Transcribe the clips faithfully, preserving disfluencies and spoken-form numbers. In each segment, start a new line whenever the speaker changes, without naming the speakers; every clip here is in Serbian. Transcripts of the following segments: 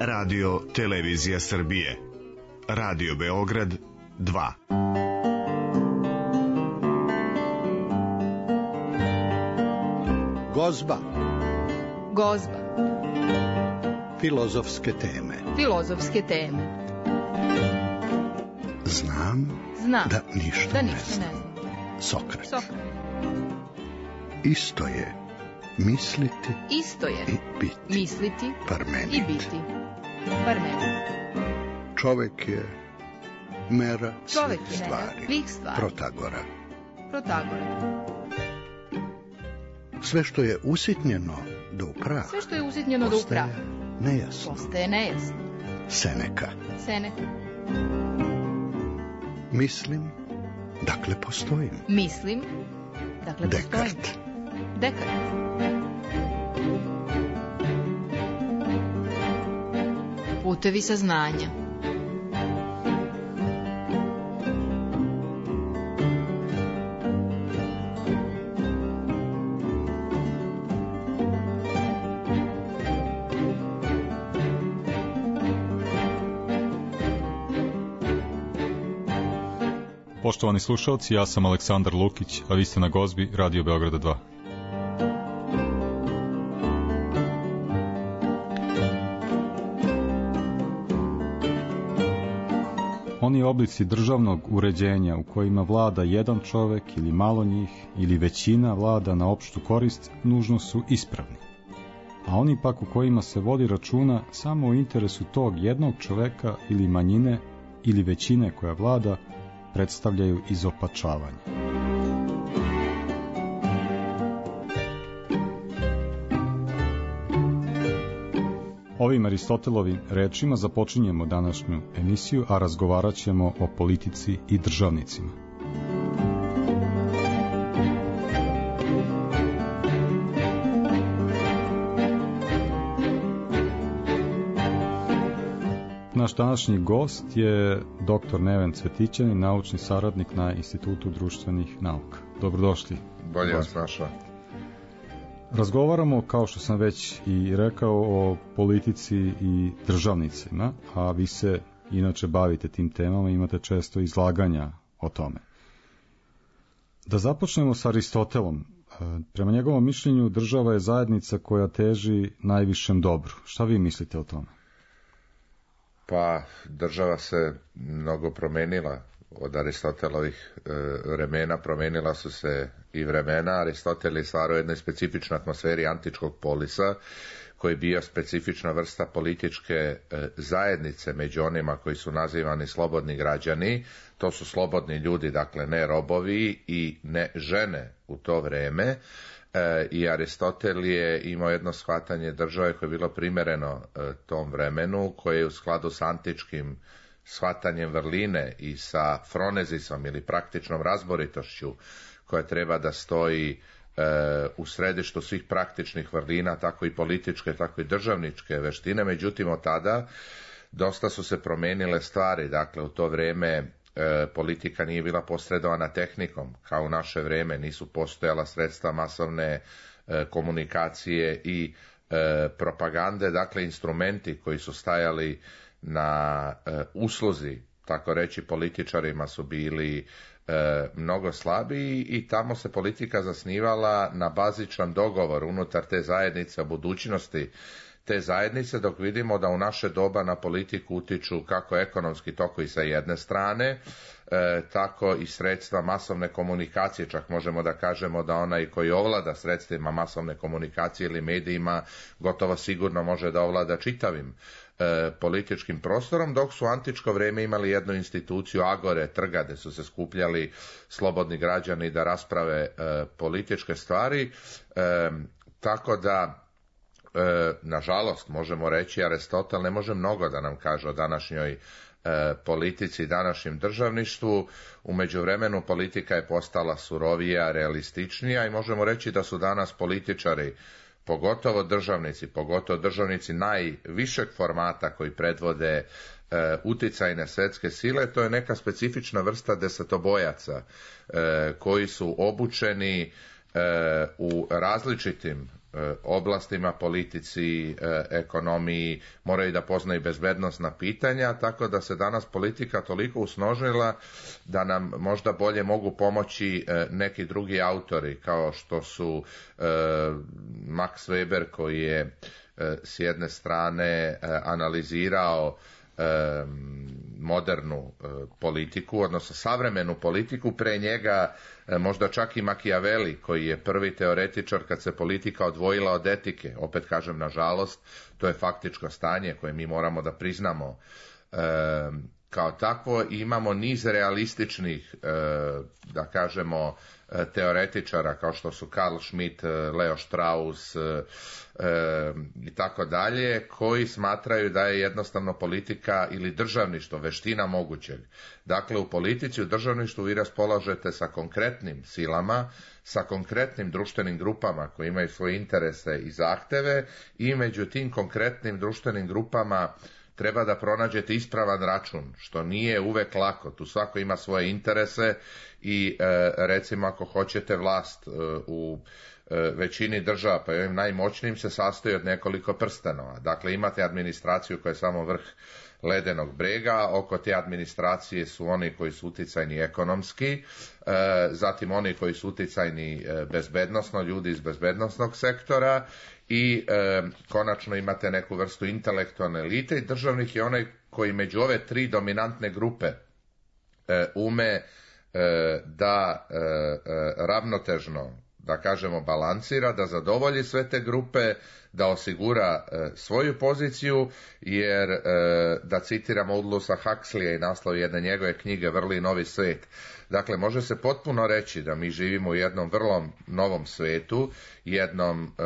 Radio Televizija Srbije. Radio Beograd dva.
Gozba.
Gozba.
Filozofske teme.
Filozofske teme.
Znam,
Znam
da ništa,
da
ne,
ništa
znam.
ne znam.
Sokrat.
Sokrat.
Isto je misliti
Isto je
i biti.
misliti
Parmenid.
i biti. Parmenid.
Čovek je mera
Čovek
svih
je mera
stvari.
svih stvari.
Protagora.
Protagora.
Sve što je usitnjeno do upraha
Sve što je usitnjeno do upraha
nejasno.
postaje nejasno.
Seneka.
Seneka.
Mislim, dakle postojim.
Mislim, dakle postojim.
Dekart.
Dekart. Putevi saznanja.
Poštovani slušalci, ja sam Aleksandar Lukić, a vi ste na Gozbi Radio Beograda dva. Oni oblici državnog uređenja u kojima vlada jedan čovek ili malo njih ili većina vlada na opštu korist nužno su ispravni. A oni pak u kojima se vodi računa samo o interesu tog jednog čoveka ili manjine ili većine koja vlada predstavljaju izopačavanje. Ovim Aristotelovim rečima započinjemo današnju emisiju, a razgovarat ćemo o politici i državnicima. Naš današnji gost je doktor Neven Cvetićanin, naučni saradnik na Institutu društvenih nauka. Dobrodošli.
Bolje vas našao.
Razgovaramo, kao što sam već i rekao, o politici i državnicima, a vi se inače bavite tim temama i imate često izlaganja o tome. Da započnemo sa Aristotelom. Prema njegovom mišljenju, država je zajednica koja teži najvišem dobru. Šta vi mislite o tome?
Pa, država se mnogo promenila od Aristotelovih e, vremena, promenila su se i vremena. Aristotel je stvarao u jednoj specifičnoj atmosferi antičkog polisa, koji je bio specifična vrsta političke e, zajednice među onima koji su nazivani slobodni građani. To su slobodni ljudi, dakle ne robovi i ne žene u to vreme. I Aristotel je imao jedno shvatanje države koje je bilo primereno tom vremenu, koje je u skladu s antičkim shvatanjem vrline i sa fronezisom ili praktičnom razboritošću koja treba da stoji u središtu svih praktičnih vrlina, tako i političke, tako i državničke veštine. Međutim, od tada dosta su se promenile stvari. Dakle, u to vrijeme E, politika nije bila posredovana tehnikom, kao u naše vrijeme, nisu postojala sredstva masovne e, komunikacije i e, propagande, dakle instrumenti koji su stajali na e, usluzi, tako reći, političarima su bili e, mnogo slabiji i tamo se politika zasnivala na bazičan dogovor unutar te zajednice o budućnosti te zajednice, dok vidimo da u naše doba na politiku utiču kako ekonomski tokovi sa jedne strane, e, tako i sredstva masovne komunikacije. Čak možemo da kažemo da onaj koji ovlada sredstvima masovne komunikacije ili medijima gotovo sigurno može da ovlada čitavim e, političkim prostorom, dok su u antičko vrijeme imali jednu instituciju agore, trga, gde su se skupljali slobodni građani da rasprave e, političke stvari, e, tako da E, nažalost, možemo reći, Aristotel ne može mnogo da nam kaže o današnjoj e, politici i današnjem državništvu. U međuvremenu politika je postala surovija, realističnija i možemo reći da su danas političari, pogotovo državnici, pogotovo državnici najvišeg formata koji predvode e, uticajne svetske sile, to je neka specifična vrsta desetobojaca e, koji su obučeni e, u različitim oblastima, politici, ekonomiji, moraju da poznaju bezbednosna pitanja, tako da se danas politika toliko usnožila da nam možda bolje mogu pomoći neki drugi autori, kao što su Max Weber, koji je s jedne strane analizirao modernu politiku, odnosno savremenu politiku, pre njega možda čak i Machiavelli, koji je prvi teoretičar kad se politika odvojila od etike. Opet kažem, nažalost, to je faktičko stanje koje mi moramo da priznamo. Kao takvo imamo niz realističnih, da kažemo, teoretičara kao što su Karl Schmitt, Leo Strauss i tako dalje, koji smatraju da je jednostavno politika ili državništvo veština mogućeg. Dakle, u politici, u državništvu vi raspolažete sa konkretnim silama, sa konkretnim društvenim grupama koji imaju svoje interese i zahteve, i među tim konkretnim društvenim grupama treba da pronađete ispravan račun, što nije uvek lako. Tu svako ima svoje interese i recimo ako hoćete vlast u većini država, pa i ovim najmoćnijim, se sastoji od nekoliko prstenova. Dakle, imate administraciju koja je samo vrh ledenog brega, oko te administracije su oni koji su uticajni ekonomski, zatim oni koji su uticajni bezbednosno, ljudi iz bezbednosnog sektora, i e, konačno imate neku vrstu intelektualne elite, i državnik je onaj koji među ove tri dominantne grupe e, ume e, da e, e, ravnotežno, da kažemo, balansira, da zadovolji sve te grupe, da osigura e, svoju poziciju, jer e, da citiramo Aldousa Huxleya i naslov jedne njegove knjige Vrli novi svet. Dakle, može se potpuno reći da mi živimo u jednom vrlo novom svetu, jednom e,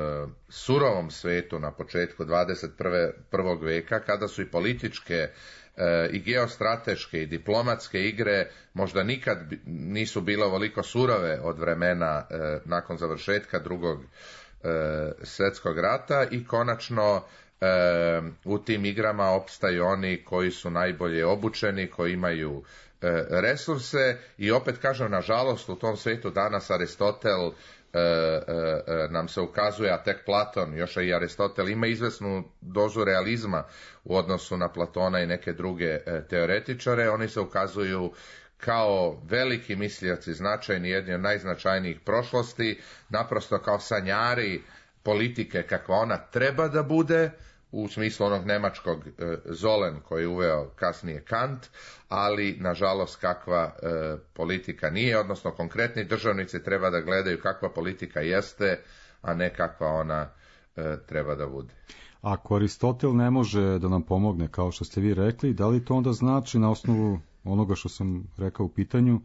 surovom svetu na početku dvadeset prvog veka, kada su i političke e, i geostrateške i diplomatske igre možda nikad nisu bile ovoliko surove od vremena e, nakon završetka drugog e, svjetskog rata, i konačno e, u tim igrama opstaju oni koji su najbolje obučeni, koji imaju resurse, i opet kažem, nažalost, u tom svetu danas Aristotel e, e, nam se ukazuje, a tek Platon, još i Aristotel, ima izvesnu dozu realizma u odnosu na Platona i neke druge e, teoretičare. Oni se ukazuju kao veliki mislioci, značajni, jedni od najznačajnijih prošlosti, naprosto kao sanjari politike kakva ona treba da bude, u smislu onog nemačkog e, Zolen koji je uveo kasnije Kant, ali nažalost kakva e, politika nije, odnosno konkretni državnici treba da gledaju kakva politika jeste, a ne kakva ona e, treba da bude.
Ako Aristotel ne može da nam pomogne, kao što ste vi rekli, da li to onda znači, na osnovu onoga što sam rekao u pitanju,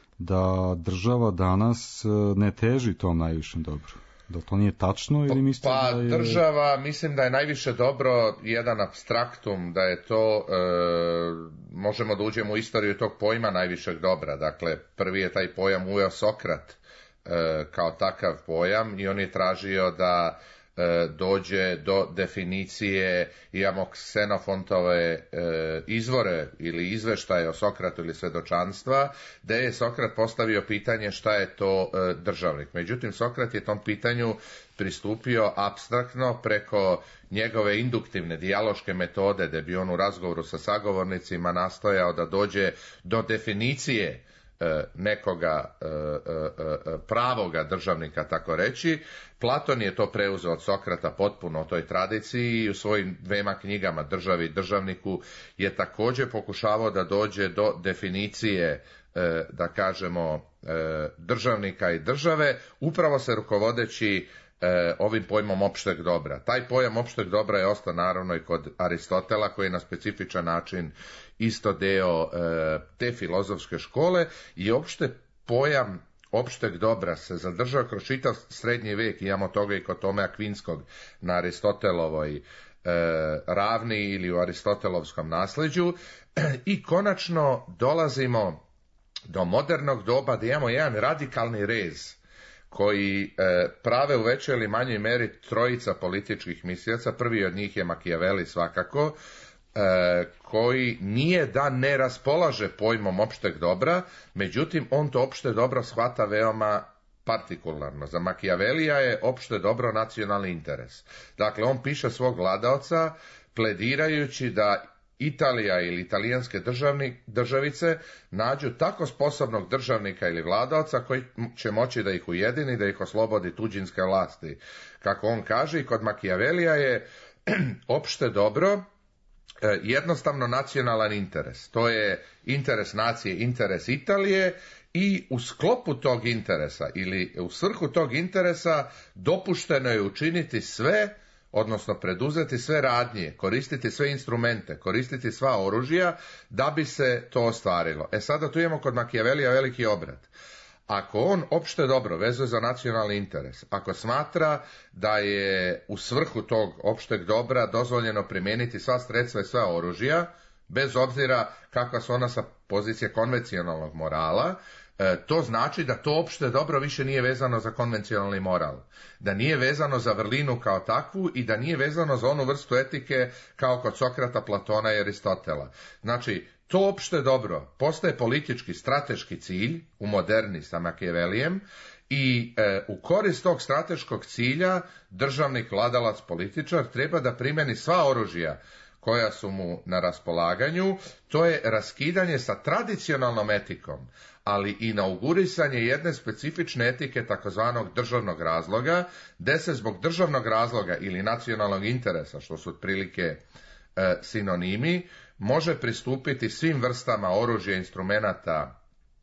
da država danas ne teži tom najvišem dobru? Da to nije tačno ili mislite
pa,
da je...
država, mislim da je najviše dobro jedan apstraktum, da je to, e, možemo da uđemo u istoriju tog pojma najvišeg dobra. Dakle, prvi je taj pojam uveo Sokrat e, kao takav pojam, i on je tražio da e, dođe do definicije, imamo Ksenofontove e, izvore ili izveštaje o Sokratu ili svedočanstva, gde je Sokrat postavio pitanje šta je to e, državnik. Međutim, Sokrat je tom pitanju pristupio apstraktno preko njegove induktivne dijaloške metode, da bi on u razgovoru sa sagovornicima nastojao da dođe do definicije nekoga pravoga državnika, tako reći. Platon je to preuzeo od Sokrata potpuno o toj tradiciji i u svojim dvema knjigama, Državi i državniku, je također pokušavao da dođe do definicije, da kažemo, državnika i države, upravo se rukovodeći ovim pojmom opšteg dobra. Taj pojam opšteg dobra je ostao naravno i kod Aristotela, koji je na specifičan način isto deo te filozofske škole, i opšte pojam opšteg dobra se zadržao kroz čitav srednji vek. Imamo toga i kod Tome Akvinskog na Aristotelovoj ravni ili u aristotelovskom nasleđu, i konačno dolazimo do modernog doba da imamo jedan radikalni rez koji e, prave u većoj ili manjoj meri trojica političkih mislioca. Prvi od njih je Machiavelli svakako, e, koji nije da ne raspolaže pojmom opšteg dobra, međutim on to opšte dobro shvata veoma partikularno. Za Machiavellija je opšte dobro nacionalni interes. Dakle, on piše svog vladaoca pledirajući da Italija ili italijanske državni, državice nađu tako sposobnog državnika ili vladaoca koji će moći da ih ujedini, da ih oslobodi tuđinske vlasti. Kako on kaže, i kod Machiavellija je opšte dobro jednostavno nacionalan interes. To je interes nacije, interes Italije, i u sklopu tog interesa ili u svrhu tog interesa dopušteno je učiniti sve, odnosno preduzeti sve radnje, koristiti sve instrumente, koristiti sva oružja da bi se to ostvarilo. E sada tu imamo kod Machiavellija veliki obrat. Ako on opšte dobro vezuje za nacionalni interes, ako smatra da je u svrhu tog opšteg dobra dozvoljeno primijeniti sva sredstva i sva oružja, bez obzira kakva su ona sa pozicije konvencionalnog morala, to znači da to opšte dobro više nije vezano za konvencionalni moral, da nije vezano za vrlinu kao takvu i da nije vezano za onu vrstu etike kao kod Sokrata, Platona i Aristotela. Znači, to opšte dobro postaje politički, strateški cilj u moderni sa Machiavellijem i e, u korist tog strateškog cilja državnik, vladalac, političar treba da primjeni sva oružja koja su mu na raspolaganju, to je raskidanje sa tradicionalnom etikom, ali inaugurisanje jedne specifične etike takozvanog državnog razloga, gde se zbog državnog razloga ili nacionalnog interesa, što su otprilike e, sinonimi, može pristupiti svim vrstama oružja, instrumenata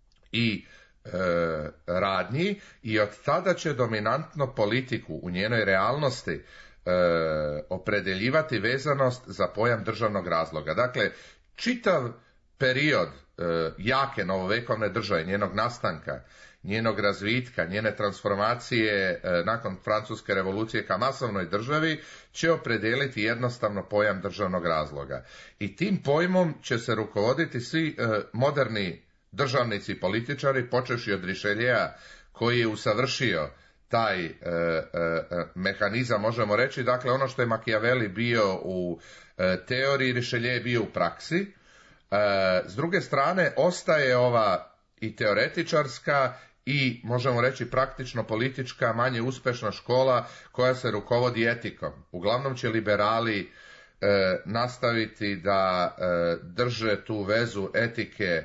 i e, radnji, i od tada će dominantno politiku u njenoj realnosti E, opredeljivati vezanost za pojam državnog razloga. Dakle, čitav period e, jake novovekovne države, njenog nastanka, njenog razvitka, njene transformacije e, nakon Francuske revolucije ka masovnoj državi će opredijeliti jednostavno pojam državnog razloga. I tim pojmom će se rukovoditi svi e, moderni državnici i političari, počevši od Richelieua koji je usavršio taj e, e, mehanizam, možemo reći, dakle ono što je Machiavelli bio u e, teoriji, Richelieu je bio u praksi. E, s druge strane, ostaje ova i teoretičarska i, možemo reći, praktično politička, manje uspešna škola koja se rukovodi etikom. Uglavnom će liberali e, nastaviti da e, drže tu vezu etike e,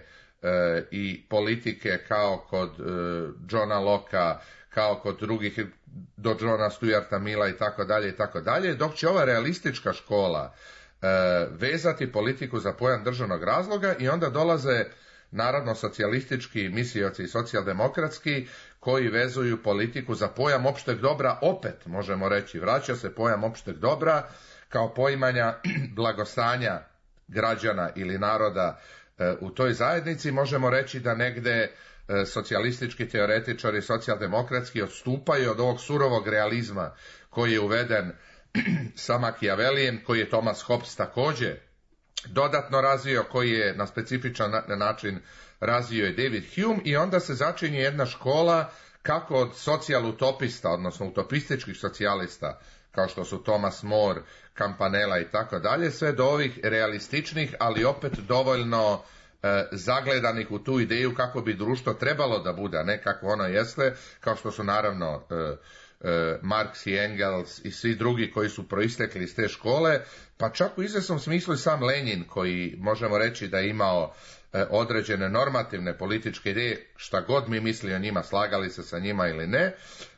i politike kao kod e, Johna Locke-a, kao kod drugih, do Johna Stuarta Milla i tako dalje i tako dalje, dok će ova realistička škola e, vezati politiku za pojam državnog razloga, i onda dolaze naravno socijalistički mislioci i socijaldemokratski koji vezuju politiku za pojam opšteg dobra, opet možemo reći, vraća se pojam opšteg dobra kao poimanja blagostanja građana ili naroda e, u toj zajednici. Možemo reći da negde socijalistički teoretičari, socijaldemokratski odstupaju od ovog surovog realizma koji je uveden sa Machiavellijem, koji je Thomas Hobbes također dodatno razvio, koji je na specifičan način razvio i David Hume, i onda se začinje jedna škola kako od socijalutopista, odnosno utopističkih socijalista, kao što su Thomas More, Campanella i tako dalje, sve do ovih realističnih, ali opet dovoljno zagledanih u tu ideju kako bi društvo trebalo da bude, a ne kako ono jeste, kao što su naravno e, e, Marx i Engels i svi drugi koji su proistekli iz te škole, pa čak u izvjesnom smislu i sam Lenin, koji možemo reći da je imao e, određene normativne političke ideje, šta god mi misli o njima, slagali se sa njima ili ne, e,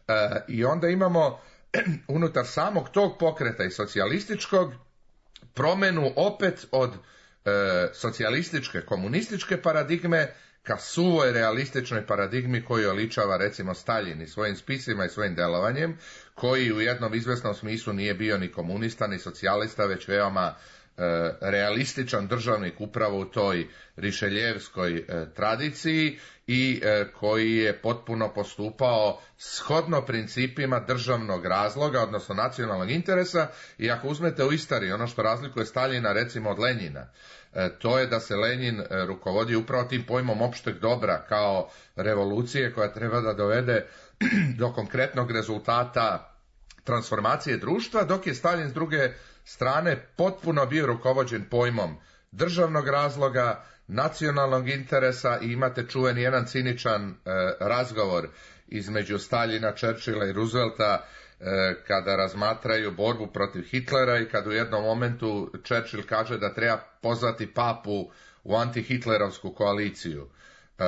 i onda imamo unutar samog tog pokreta i socijalističkog promenu opet od socijalističke, komunističke paradigme ka suvoj realističnoj paradigmi koju oličava recimo Staljin i svojim spisima i svojim delovanjem, koji u jednom izvesnom smislu nije bio ni komunista ni socijalista, već veoma e, realističan državnik upravo u toj rišeljevskoj e, tradiciji i e, koji je potpuno postupao shodno principima državnog razloga, odnosno nacionalnog interesa. I ako uzmete u istoriji ono što razlikuje Staljina recimo od Lenjina, e, to je da se Lenjin e, rukovodi upravo tim pojmom opšteg dobra kao revolucije koja treba da dovede do konkretnog rezultata transformacije društva, dok je Staljin s druge strane potpuno bio rukovođen pojmom državnog razloga, nacionalnog interesa i imate čuveni jedan ciničan e, razgovor između Staljina, Churchilla i Roosevelta e, kada razmatraju borbu protiv Hitlera i kad u jednom momentu Churchill kaže da treba pozvati papu u antihitlerovsku koaliciju e,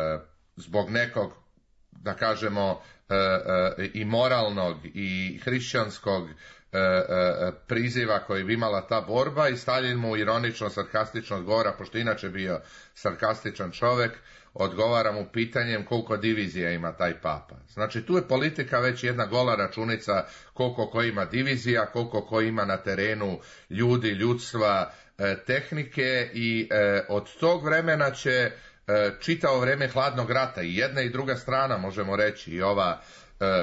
zbog nekog, da kažemo, e, e, i moralnog i hrišćanskog E, e, priziva koji bi imala ta borba i Staljin mu ironično, sarkastično odgovara, pošto inače bio sarkastičan čovjek, odgovara mu pitanjem koliko divizija ima taj papa. Znači tu je politika već jedna gola računica koliko ko ima divizija, koliko ko ima na terenu ljudi, ljudstva, e, tehnike i e, od tog vremena će e, čitavo vrijeme hladnog rata i jedna i druga strana, možemo reći, i ova e,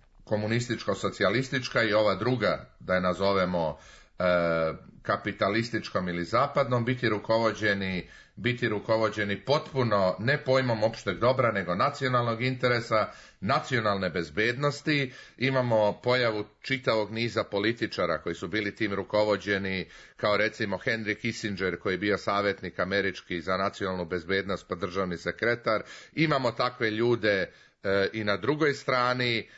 komunističko-socijalistička i ova druga, da je nazovemo e, kapitalističkom ili zapadnom, biti rukovođeni, biti rukovođeni potpuno ne pojmom opšteg dobra, nego nacionalnog interesa, nacionalne bezbednosti. Imamo pojavu čitavog niza političara koji su bili tim rukovođeni, kao recimo Henry Kissinger koji je bio savjetnik američki za nacionalnu bezbednost pa državni sekretar. Imamo takve ljude e, i na drugoj strani,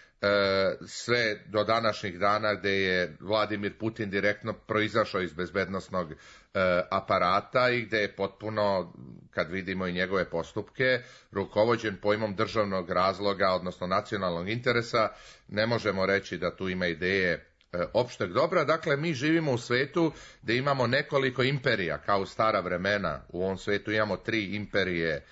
sve do današnjih dana gdje je Vladimir Putin direktno proizašao iz bezbednosnog aparata i gdje je potpuno, kad vidimo i njegove postupke, rukovođen pojmom državnog razloga, odnosno nacionalnog interesa. Ne možemo reći da tu ima ideje opšteg dobra. Dakle, mi živimo u svetu gdje imamo nekoliko imperija, kao u stara vremena. U ovom svetu imamo tri imperije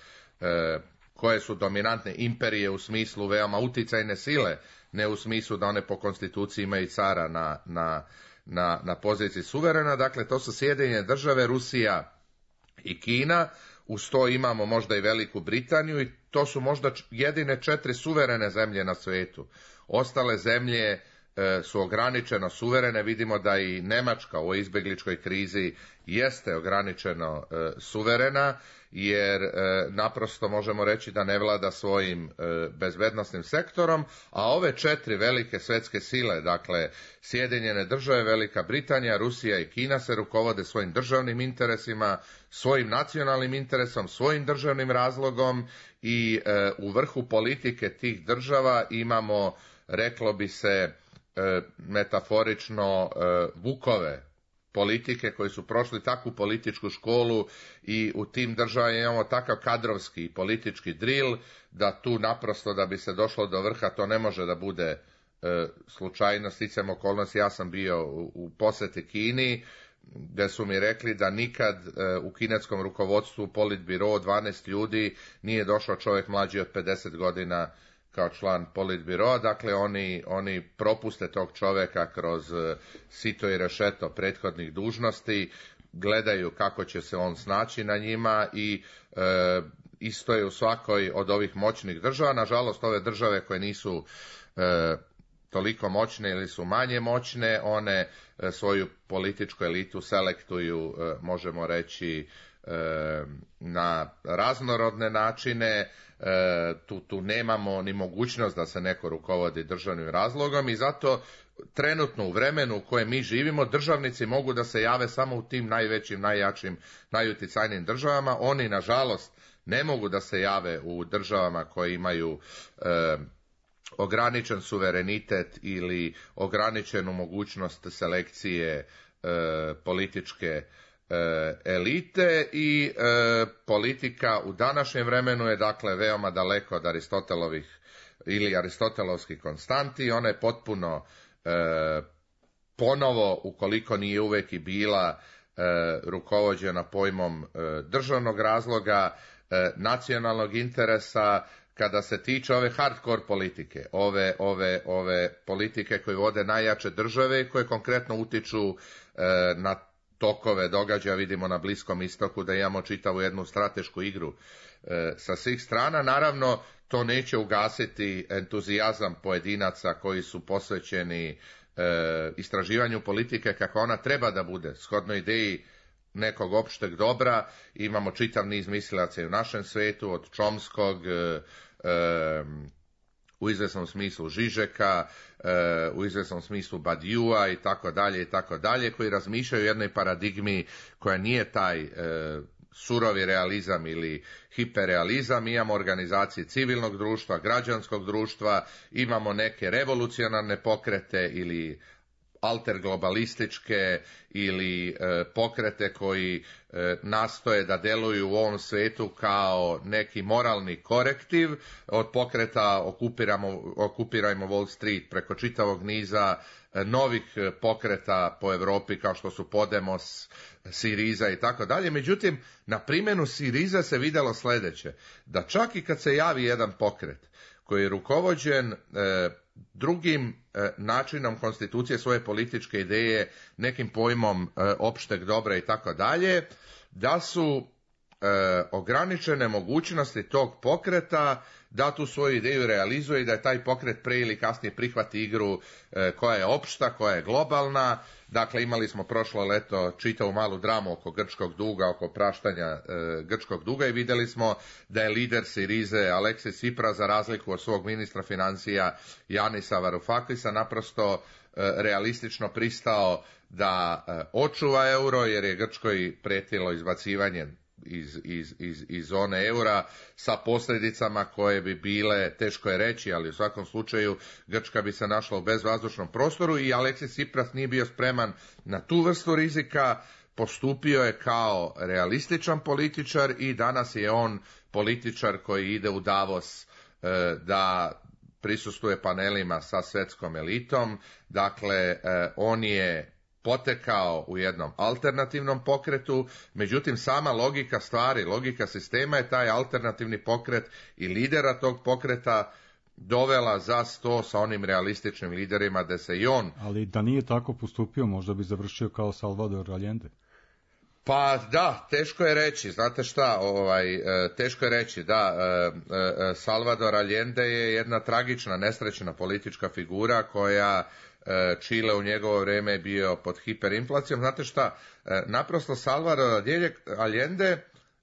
koje su dominantne imperije u smislu veoma uticajne sile, ne u smislu da one po konstituciji imaju cara na, na, na, na poziciji suverena. Dakle, to su Sjedinjene države, Rusija i Kina. Uz to imamo možda i Veliku Britaniju i to su možda jedine četiri suverene zemlje na svijetu. Ostale zemlje e, su ograničeno suverene. Vidimo da i Nemačka u ovoj izbjegličkoj krizi jeste ograničeno e, suverena, jer e, naprosto možemo reći da ne vlada svojim e, bezbednosnim sektorom, a ove četiri velike svjetske sile, dakle Sjedinjene države, Velika Britanija, Rusija i Kina, se rukovode svojim državnim interesima, svojim nacionalnim interesom, svojim državnim razlogom i e, u vrhu politike tih država imamo, reklo bi se e, metaforično, e, vukove politike koji su prošli takvu političku školu i u tim državama imamo takav kadrovski i politički drill da tu naprosto da bi se došlo do vrha to ne može da bude e, slučajno, sticajem okolnosti. Ja sam bio u, u posjeti Kini gdje su mi rekli da nikad e, u kineskom rukovodstvu politbiro dvanaest ljudi nije došao čovjek mlađi od pedeset godina kao član politbiroa. Dakle oni, oni propuste tog čovjeka kroz sito i rešeto prethodnih dužnosti, gledaju kako će se on snaći na njima i e, isto je u svakoj od ovih moćnih država. Nažalost, ove države koje nisu e, toliko moćne ili su manje moćne, one e, svoju političku elitu selektuju, e, možemo reći, e, na raznorodne načine. E, tu, tu nemamo ni mogućnost da se neko rukovodi državnim razlogom i zato trenutno u vremenu u kojem mi živimo državnici mogu da se jave samo u tim najvećim, najjačim, najuticajnijim državama. Oni nažalost ne mogu da se jave u državama koje imaju e, ograničen suverenitet ili ograničenu mogućnost selekcije e, političke elite i e, politika u današnjem vremenu je dakle veoma daleko od Aristotelovih ili aristotelovskih konstanti. Ona je potpuno e, ponovo, ukoliko nije uvek i bila, e, rukovođena pojmom e, državnog razloga, e, nacionalnog interesa. Kada se tiče ove hardcore politike, ove, ove, ove politike koje vode najjače države, koje konkretno utiču e, na tokove događaja, vidimo na Bliskom istoku da imamo čitavu jednu stratešku igru e, sa svih strana. Naravno, to neće ugasiti entuzijazam pojedinaca koji su posvećeni e, istraživanju politike kako ona treba da bude, shodno ideji nekog opšteg dobra. Imamo čitav niz mislilaca u našem svetu, od Chomskog, e, e, u izvjesnom smislu Žižeka, u izvjesnom smislu Badiua i tako dalje i tako dalje, koji razmišljaju o jednoj paradigmi koja nije taj surovi realizam ili hiperrealizam. Imamo organizacije civilnog društva, građanskog društva, imamo neke revolucionarne pokrete ili alterglobalističke ili e, pokrete koji e, nastoje da deluju u ovom svijetu kao neki moralni korektiv. Od pokreta okupiramo, okupirajmo Wall Street preko čitavog niza e, novih pokreta po Europi kao što su Podemos, Siriza i tako dalje. Međutim, na primjenu Siriza se vidjelo sljedeće, da čak i kad se javi jedan pokret koji je rukovođen e, drugim e, načinom konstitucije svoje političke ideje, nekim pojmom e, opšteg dobra i tako dalje, da su e, ograničene mogućnosti tog pokreta da tu svoju ideju realizuje i da je taj pokret pre ili kasnije prihvati igru e, koja je opšta, koja je globalna. Dakle, imali smo prošlo leto čitavu malu dramu oko grčkog duga, oko praštanja e, grčkog duga i vidjeli smo da je lider Sirize Aleksis Tsipras, za razliku od svog ministra financija Janisa Varoufakisa, naprosto e, realistično pristao da e, očuva euro, jer je Grčkoj pretilo izbacivanje Iz, iz, iz, iz zone eura sa posljedicama koje bi bile, teško je reći, ali u svakom slučaju Grčka bi se našla u bezvazdušnom prostoru i Aleksis Tsipras nije bio spreman na tu vrstu rizika, postupio je kao realističan političar i danas je on političar koji ide u Davos e, da prisustvuje panelima sa svjetskom elitom. Dakle, e, on je potekao u jednom alternativnom pokretu, međutim sama logika stvari, logika sistema je taj alternativni pokret i lidera tog pokreta dovela za sto sa onim realističnim liderima da se i on...
Ali da nije tako postupio, možda bi završio kao Salvador Allende.
Pa da, teško je reći, znate šta, ovaj, teško je reći, da, Salvador Allende je jedna tragična, nesrećna politička figura koja Čile u njegovo vrijeme je bio pod hiperinflacijom. Znate šta, naprosto Salvador Allende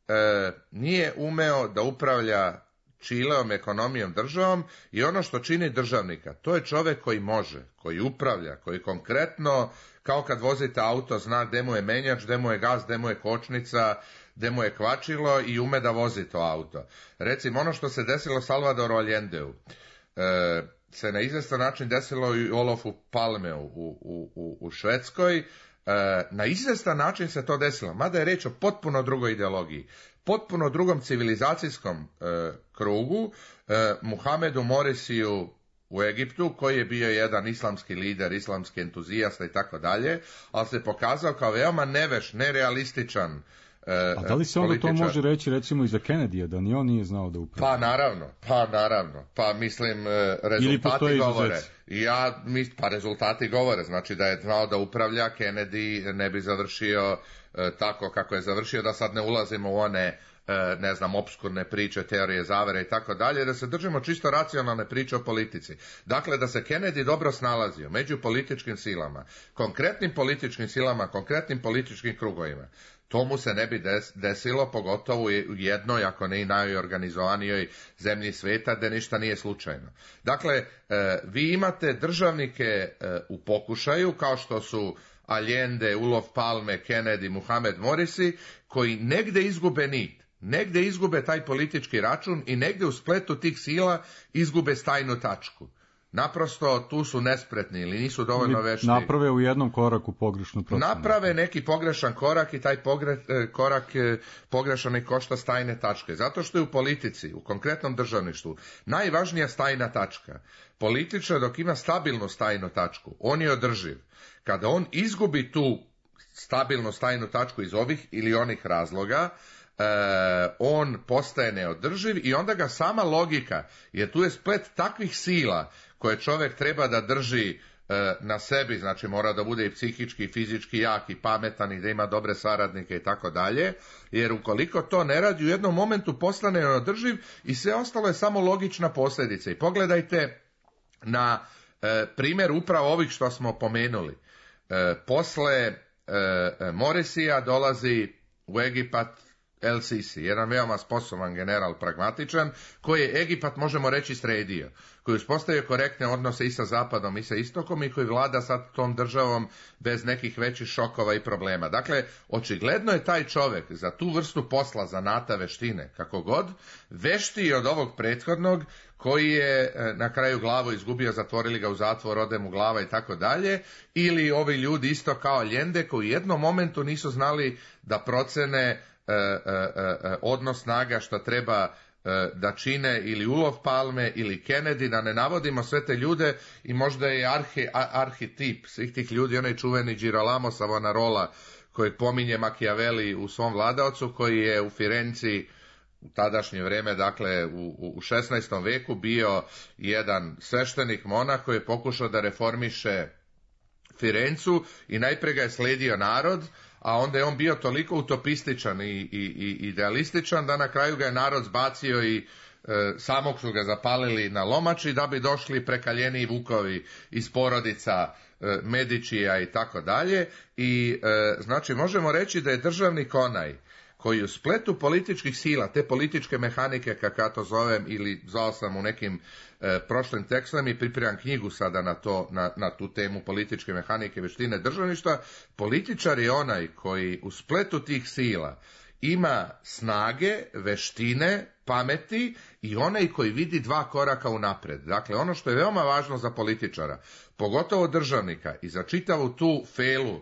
nije umeo da upravlja Čileom, ekonomijom, državom i ono što čini državnika, to je čovjek koji može, koji upravlja, koji konkretno, kao kad vozite auto, zna gdje mu je menjač, gdje mu je gas, gdje mu je kočnica, gdje mu je kvačilo i ume da vozi to auto. Recimo, ono što se desilo Salvadoru Allendeu, e, se na izvjestan način desilo i Olofu Palmeu u, u, u, u Švedskoj. E, na izvjestan način se to desilo, mada je reč o potpuno drugoj ideologiji, potpuno drugom civilizacijskom e, krugu, e, Muhamedu Morisiju u Egiptu, koji je bio jedan islamski lider, islamski entuzijasta i tako dalje, ali se pokazao kao veoma neveš, nerealističan.
A da li se onda to može reći recimo i za Kennedyja, da ni on nije znao da upravlja?
Pa naravno, pa naravno, pa mislim rezultati govore. Ja, mis, pa rezultati govore, znači da je znao da upravlja, Kennedy ne bi završio e, tako kako je završio, da sad ne ulazimo u one e, ne znam, opskurne priče, teorije zavere i tako dalje, da se držimo čisto racionalne priče o politici. Dakle, da se Kennedy dobro snalazio među političkim silama, konkretnim političkim silama, konkretnim političkim krugovima, to mu se ne bi desilo, pogotovo u jednoj, ako ne i najorganizovanijoj zemlji svijeta, gdje ništa nije slučajno. Dakle, vi imate državnike u pokušaju, kao što su Allende, Olof Palme, Kennedy, Muhamed Morisi, koji negdje izgube nit, negdje izgube taj politički račun i negdje u spletu tih sila izgube stajnu tačku. Naprosto tu su nespretni ili nisu dovoljno vešti.
Naprave u jednom koraku pogrešnu procenu.
Naprave neki pogrešan korak i taj pogre, korak pogrešan i košta stajne tačke. Zato što je u politici, u konkretnom državništvu, najvažnija stajna tačka. Političar dok ima stabilnu stajnu tačku, on je održiv. Kada on izgubi tu stabilnu stajnu tačku iz ovih ili onih razloga, Uh, on postaje neodrživ i onda ga sama logika, jer tu je splet takvih sila koje čovjek treba da drži uh, na sebi, znači mora da bude i psihički i fizički jak i pametan i da ima dobre saradnike i tako dalje, jer ukoliko to ne radi u jednom momentu postane neodrživ i sve ostalo je samo logična posljedica. I pogledajte na uh, primjer upravo ovih što smo pomenuli. Uh, posle uh, Morisija dolazi u Egipat El Sisi, jedan veoma sposoban general, pragmatičan, koji je Egipat, možemo reći, sredio, koji uspostavio korektne odnose i sa zapadom i sa istokom i koji vlada sad tom državom bez nekih većih šokova i problema. Dakle, očigledno je taj čovjek za tu vrstu posla, zanata, veštine, kako god, veštiji od ovog prethodnog, koji je na kraju glavu izgubio, zatvorili ga u zatvor, ode mu glava i tako dalje, ili ovi ljudi isto kao Ljende, koji u jednom momentu nisu znali da procene E, e, e, odnos snaga što treba e, da čine ili Ulov Palme ili Kennedy, da ne navodimo sve te ljude, i možda je arhi, a, arhetip svih tih ljudi onaj čuveni Girolamo Savonarola kojeg pominje Machiavelli u svom Vladaocu, koji je u Firenci u tadašnje vrijeme, dakle u, u šesnaestom veku, bio jedan sveštenik monah koji je pokušao da reformiše Firencu i najprije ga je slijedio narod, a onda je on bio toliko utopističan i, i, i idealističan da na kraju ga je narod zbacio i e, samog su ga zapalili na lomači da bi došli prekaljeniji vukovi iz porodica e, Medičija i tako dalje. I e, znači možemo reći da je državnik onaj koji u spletu političkih sila, te političke mehanike, kako ja to zovem, ili zvao sam u nekim e, prošlim tekstovima i pripremam knjigu sada na, to, na, na tu temu političke mehanike, veštine državništva, političar je onaj koji u spletu tih sila ima snage, veštine, pameti i onaj koji vidi dva koraka unapred. Dakle, ono što je veoma važno za političara, pogotovo državnika i za čitavu tu felu,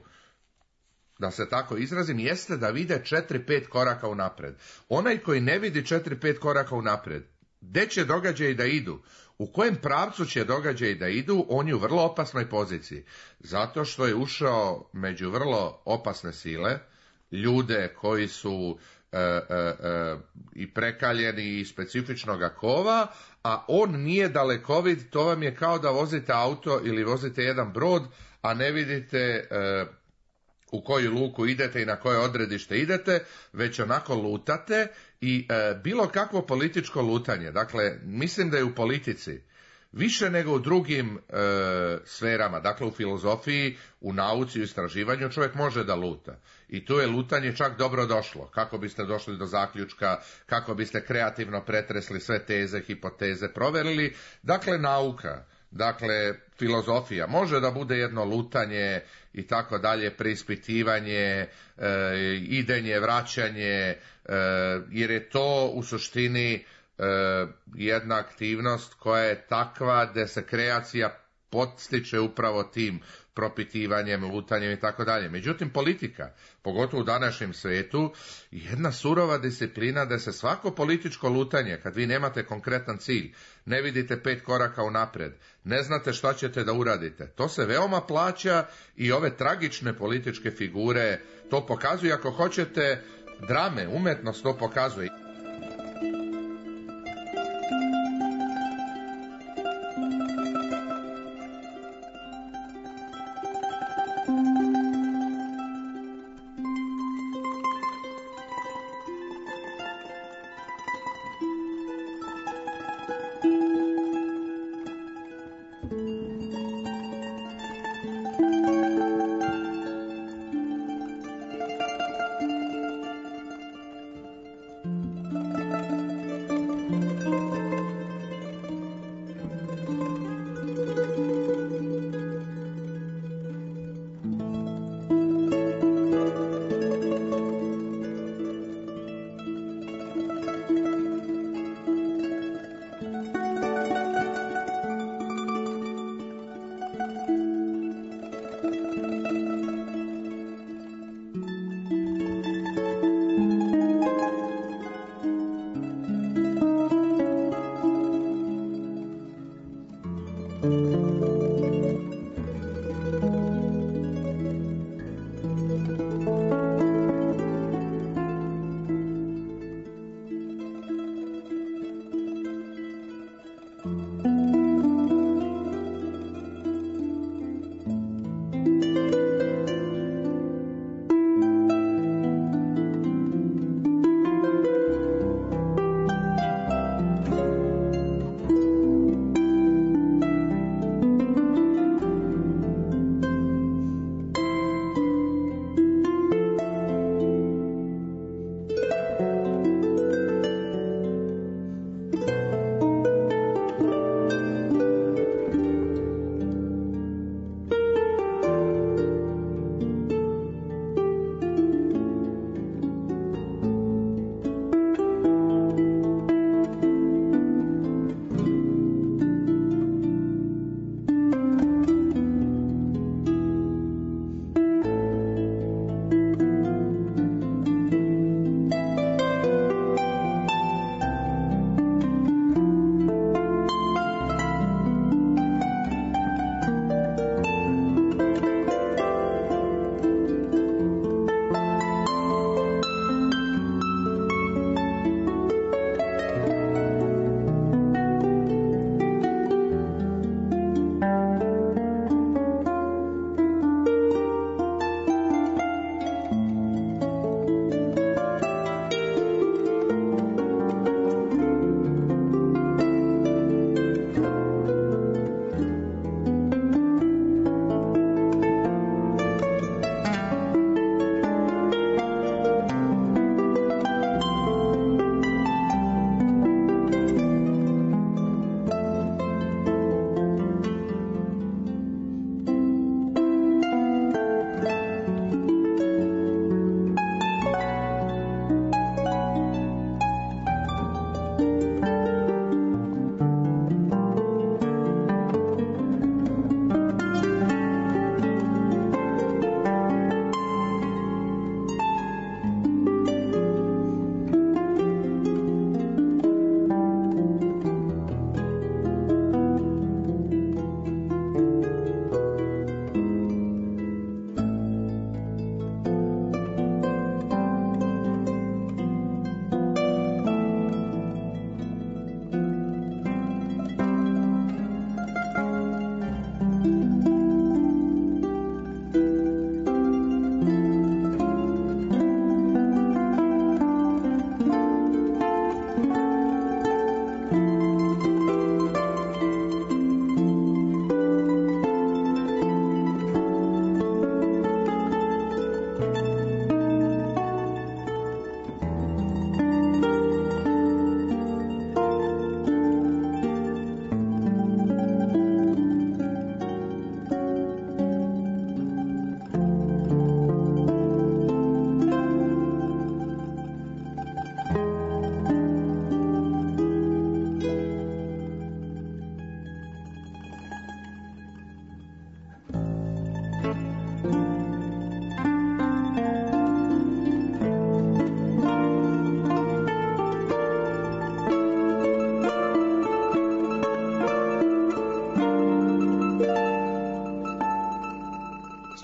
da se tako izrazim, jeste da vide četiri pet koraka unapred. Onaj koji ne vidi četiri pet koraka unapred, gdje će događaji da idu, u kojem pravcu će događaji da idu, on je u vrlo opasnoj poziciji. Zato što je ušao među vrlo opasne sile, ljude koji su e, e, e, i prekaljeni i specifičnoga kova, a on nije dalekovid. To vam je kao da vozite auto ili vozite jedan brod, a ne vidite e, u koju luku idete i na koje odredište idete, već onako lutate i e, bilo kakvo političko lutanje. Dakle, mislim da je u politici više nego u drugim e, sferama, dakle u filozofiji, u nauci, u istraživanju, čovjek može da luta. I tu je lutanje čak dobro došlo. Kako biste došli do zaključka, kako biste kreativno pretresli sve teze, hipoteze, proverili. Dakle, nauka, dakle, filozofija može da bude jedno lutanje i tako dalje, preispitivanje, e, idenje, vraćanje, e, jer je to u suštini e, jedna aktivnost koja je takva da se kreacija podstiče upravo tim propitivanjem, lutanjem i tako dalje. Međutim, politika, pogotovo u današnjem svijetu, je jedna surova disciplina da se svako političko lutanje, kad vi nemate konkretan cilj, ne vidite pet koraka unapred, ne znate šta ćete da uradite, to se veoma plaća i ove tragične političke figure to pokazuju. Ako hoćete, drame, umetnost to pokazuje.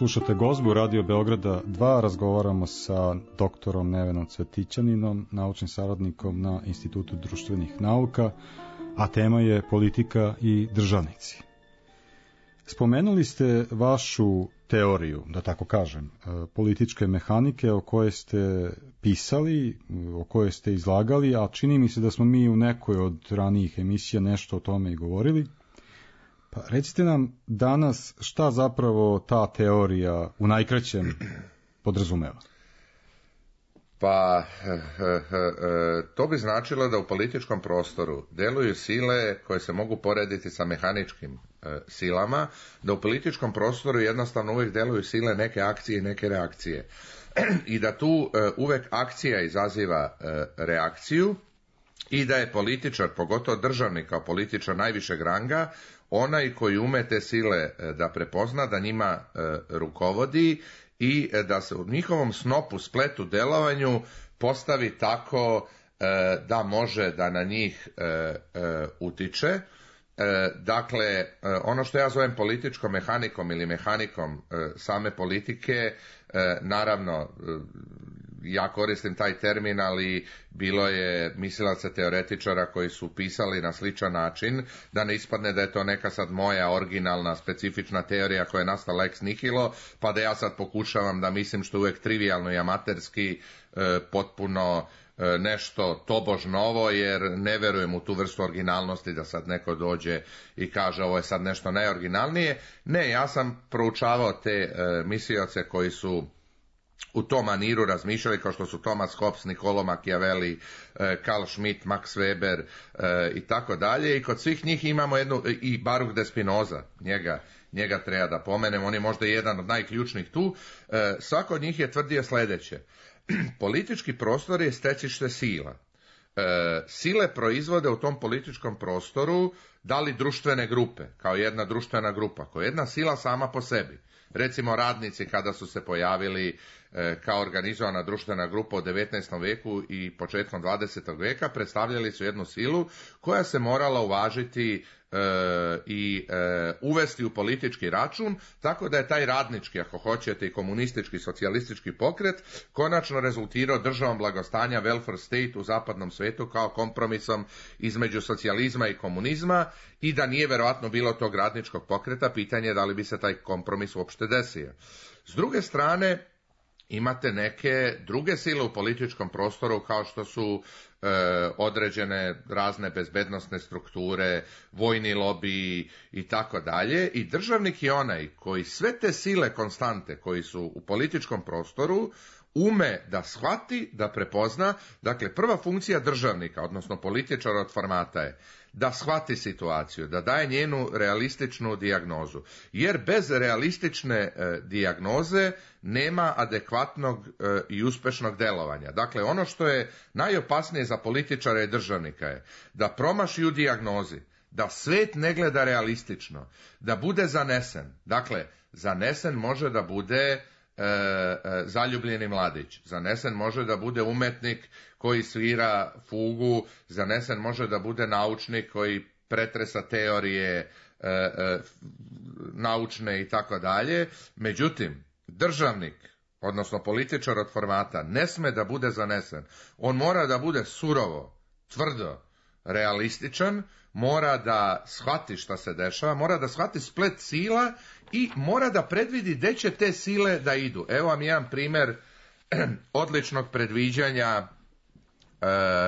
Slušate Gozbu Radio Beograda dva, razgovaramo sa doktorom Nevenom Cvetićaninom, naučnim saradnikom na Institutu društvenih nauka, a tema je politika i državnici. Spomenuli ste vašu teoriju, da tako kažem, političke mehanike o kojoj ste pisali, o kojoj ste izlagali, a čini mi se da smo mi u nekoj od ranijih emisija nešto o tome i govorili. Pa recite nam danas šta zapravo ta teorija u najkraćem podrazumeva.
Pa to bi značilo da u političkom prostoru deluju sile koje se mogu porediti sa mehaničkim silama, da u političkom prostoru jednostavno uvijek deluju sile neke akcije i neke reakcije. I da tu uvijek akcija izaziva reakciju i da je političar, pogotovo državnik kao političar najvišeg ranga, onaj koji ume te sile da prepozna, da njima rukovodi i da se u njihovom snopu, spletu, delovanju postavi tako da može da na njih utiče. Dakle, ono što ja zovem političkom mehanikom ili mehanikom same politike, naravno, ja koristim taj termin, ali bilo je mislilaca teoretičara koji su pisali na sličan način, da ne ispadne da je to neka sad moja originalna, specifična teorija koja je nastala ex nihilo, pa da ja sad pokušavam da mislim što je uvijek trivijalno i amaterski, potpuno nešto tobož novo, jer ne verujem u tu vrstu originalnosti da sad neko dođe i kaže ovo je sad nešto najoriginalnije. Ne, ja sam proučavao te mislioce koji su u tom maniru razmišljali, kao što su Thomas Hobbes, Niccolo Machiavelli, Carl Schmitt, Max Weber i tako dalje. I kod svih njih imamo jednu, i Baruch de Spinoza, njega, njega treba da pomenem, on je možda jedan od najključnijih tu. Svako od njih je tvrdio sljedeće: politički prostor je stecište sila. Sile proizvode u tom političkom prostoru da li društvene grupe, kao jedna društvena grupa, koja je jedna sila sama po sebi. Recimo radnici kada su se pojavili e, kao organizovana društvena grupa u devetnaestom veku i početkom dvadesetog veka, predstavljali su jednu silu koja se morala uvažiti e, i e, uvesti u politički račun, tako da je taj radnički, ako hoćete, i komunistički, socijalistički pokret konačno rezultirao državom blagostanja, welfare state u zapadnom svijetu kao kompromisom između socijalizma i komunizma, i da nije verovatno bilo tog radničkog pokreta, pitanje je da li bi se taj kompromis uopšte desio. S druge strane, imate neke druge sile u političkom prostoru, kao što su e, određene razne bezbednosne strukture, vojni lobiji i tako dalje, i državnik je onaj koji sve te sile konstante koji su u političkom prostoru ume da shvati, da prepozna. Dakle, prva funkcija državnika, odnosno političara od formata je da shvati situaciju, da daje njenu realističnu dijagnozu. Jer bez realistične e, dijagnoze nema adekvatnog e, i uspešnog delovanja. Dakle, ono što je najopasnije za političara i državnika je da promaši u dijagnozi, da svet ne gleda realistično, da bude zanesen. Dakle, zanesen može da bude E, e, zaljubljeni mladić, zanesen može da bude umetnik koji svira fugu, zanesen može da bude naučnik koji pretresa teorije e, e, naučne i tako dalje. Međutim, državnik, odnosno političar od formata, ne sme da bude zanesen. On mora da bude surovo, tvrdo, realističan, mora da shvati šta se dešava, mora da shvati splet sila i mora da predvidi gde će te sile da idu. Evo vam jedan primjer odličnog predviđanja e,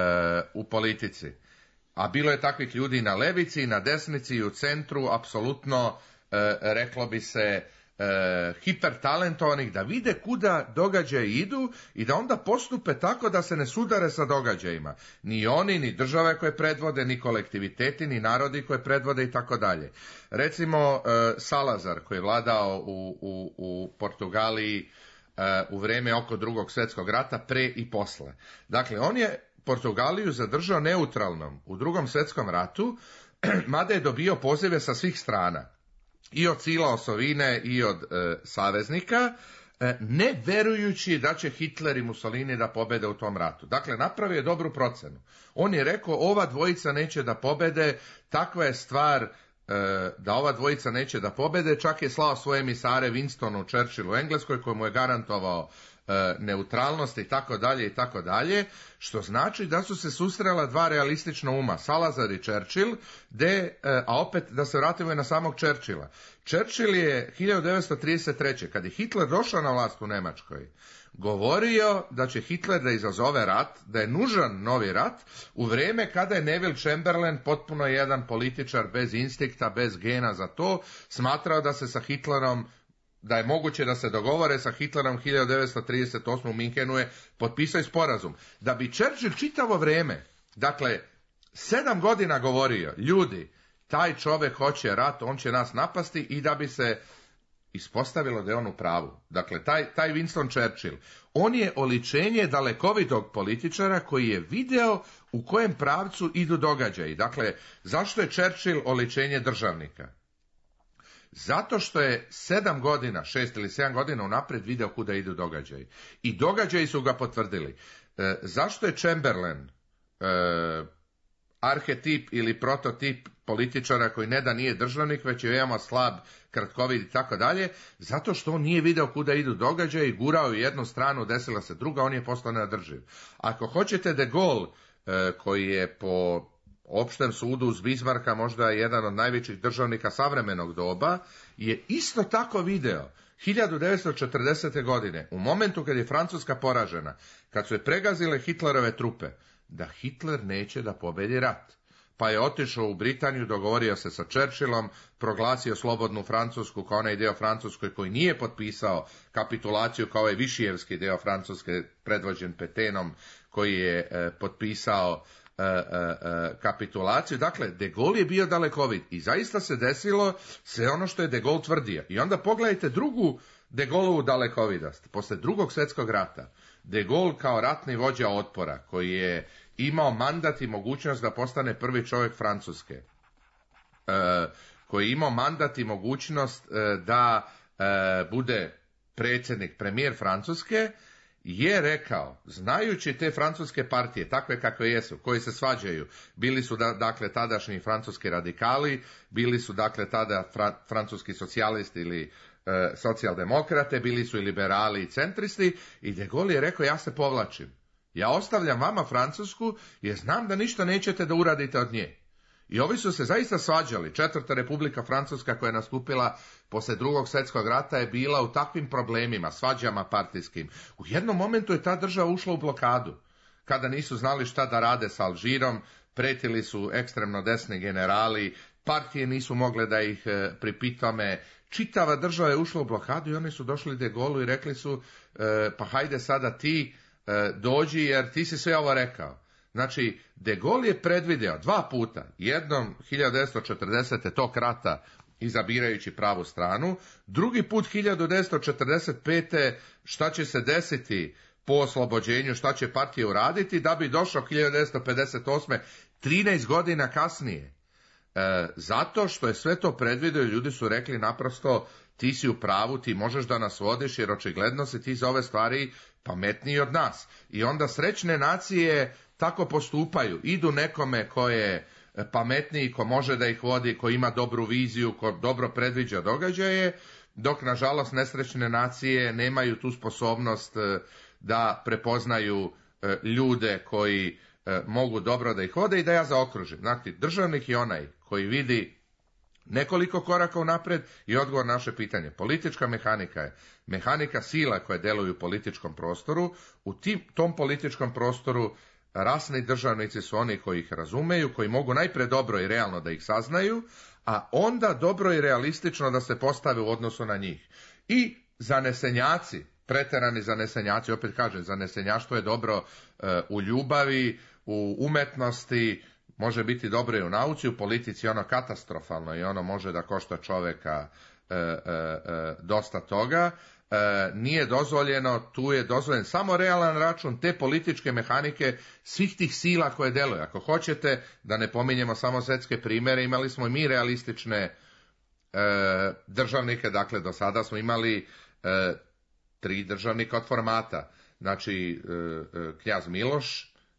u politici. A bilo je takvih ljudi i na levici, i na desnici, i u centru, apsolutno, e, reklo bi se, E, hipertalentovanih, da vide kuda događaje idu i da onda postupe tako da se ne sudare sa događajima. Ni oni, ni države koje predvode, ni kolektiviteti, ni narodi koje predvode i tako dalje. Recimo e, Salazar, koji je vladao u, u, u Portugaliji e, u vrijeme oko drugog svjetskog rata, pre i posle. Dakle, on je Portugaliju zadržao neutralnom u drugom svjetskom ratu, mada je dobio pozive sa svih strana. I od sila osovine i od e, saveznika, e, ne verujući da će Hitler i Mussolini da pobede u tom ratu. Dakle, napravio je dobru procenu. On je rekao, ova dvojica neće da pobede, takva je stvar da ova dvojica neće da pobede, čak je slao svoje emisare Winstonu Churchillu u Engleskoj koji mu je garantovao neutralnost i tako dalje i tako dalje, što znači da su se susrela dva realistična uma, Salazar i Churchill, de, a opet da se vratimo i na samog Churchilla. Churchill je hiljadu devetsto trideset treće kad je Hitler došao na vlast u Njemačkoj, govorio da će Hitler da izazove rat, da je nužan novi rat, u vrijeme kada je Neville Chamberlain, potpuno jedan političar bez instinkta, bez gena za to, smatrao da se sa Hitlerom da je moguće da se dogovore sa Hitlerom. Hiljadu devetsto trideset osme u Minhenu je potpisao sporazum. Da bi Churchill čitavo vrijeme, dakle, sedam godina govorio, ljudi, taj čovjek hoće rat, on će nas napasti, i da bi se ispostavilo da je on u pravu. Dakle, taj, taj Winston Churchill, on je oličenje dalekovidog političara koji je video u kojem pravcu idu događaji. Dakle, zašto je Churchill oličenje državnika? Zato što je sedam godina, šest ili sedam godina unaprijed video kuda idu događaji. I događaji su ga potvrdili. E, zašto je Chamberlain e, arhetip ili prototip političara koji ne da nije državnik, već je veoma slab, kratkovid i tako dalje? Zato što on nije video kuda idu događaji, gurao u jednu stranu, desila se druga, on je postao neodrživ. Ako hoćete, de Gaulle, e, koji je po opštem sudu uz Bismarcka možda jedan od najvećih državnika savremenog doba, je isto tako video hiljadu devetsto četrdesete godine, u momentu kad je Francuska poražena, kad su je pregazile Hitlerove trupe, da Hitler neće da pobedi rat. Pa je otišao u Britaniju, dogovorio se sa Churchillom, proglasio slobodnu Francusku kao onaj deo Francuske koji nije potpisao kapitulaciju, kao ovaj Višijevski deo Francuske predvođen Petenom koji je e, potpisao E, e, e, kapitulaciju. Dakle, de Gaulle je bio dalekovid i zaista se desilo sve ono što je de Gaulle tvrdio. I onda pogledajte drugu de Gaulleovu dalekovidost. Posle drugog svjetskog rata, de Gaulle kao ratni vođa otpora, koji je imao mandat i mogućnost da postane prvi čovjek Francuske, e, koji je imao mandat i mogućnost e, da e, bude predsjednik, premijer Francuske, je rekao, znajući te francuske partije, takve kakve jesu, koji se svađaju, bili su da, dakle tadašnji francuski radikali, bili su dakle tada fra, francuski socijalisti ili e, socijaldemokrate, bili su i liberali i centristi, i de Gaulle je rekao, ja se povlačim. Ja ostavljam vama Francusku jer znam da ništa nećete da uradite od nje. I ovi su se zaista svađali. Četvrta republika Francuska koja je nastupila poslije drugog svjetskog rata je bila u takvim problemima, svađama partijskim. U jednom momentu je ta država ušla u blokadu. Kada nisu znali šta da rade sa Alžirom, pretili su ekstremno desni generali, partije nisu mogle da ih e, pripitome. Čitava država je ušla u blokadu i oni su došli de Gaullu i rekli su, e, pa hajde sada ti e, dođi jer ti si sve ovo rekao. Znači, de Gaulle je predvideo dva puta, jednom hiljadu devetsto četrdesete tog rata izabirajući pravu stranu, drugi put hiljadu devetsto četrdeset pete šta će se desiti po oslobođenju, šta će partija uraditi, da bi došao hiljadu devetsto pedeset osme trinaest godina kasnije. E, zato što je sve to predvideo, ljudi su rekli naprosto, ti si u pravu, ti možeš da nas vodiš jer očigledno si ti za ove stvari pametniji od nas. I onda srećne nacije tako postupaju, idu nekome ko je pametniji, ko može da ih vodi, ko ima dobru viziju, ko dobro predviđa događaje, dok nažalost nesrećne nacije nemaju tu sposobnost da prepoznaju ljude koji mogu dobro da ih vode i da ja zaokružim. Znači, državnik je onaj koji vidi nekoliko koraka unaprijed i odgovor na naše pitanje. Politička mehanika je mehanika sila koje deluju u političkom prostoru. U tim, tom političkom prostoru rasni državnici su oni koji ih razumeju, koji mogu najprije dobro i realno da ih saznaju, a onda dobro i realistično da se postave u odnosu na njih. I zanesenjaci, preterani zanesenjaci, opet kažem, zanesenjaštvo je dobro uh, u ljubavi, u umetnosti, može biti dobro i u nauci, u politici ono katastrofalno i ono može da košta čoveka e, e, e, dosta toga. E, nije dozvoljeno, tu je dozvoljen samo realan račun te političke mehanike svih tih sila koje deluju. Ako hoćete, da ne pominjemo samo svjetske primjere, imali smo i mi realistične e, državnike, dakle do sada smo imali e, tri državnika od formata. Znači, e, e, knjaz Miloš,